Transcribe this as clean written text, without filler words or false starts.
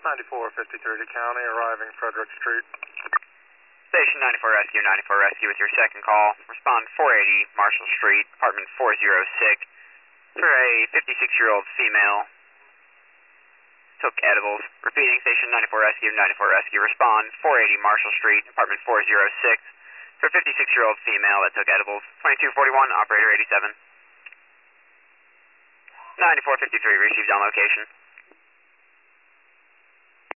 9453 to County, arriving Frederick Street. Station 94 Rescue, 94 Rescue with your second call. Respond 480 Marshall Street, apartment 406, for a 56-year-old female. Took edibles. Repeating, Station 94 Rescue, 94 Rescue. Respond 480 Marshall Street, apartment 406, for a 56-year-old female that took edibles. 2241, operator 87. 9453 received on location.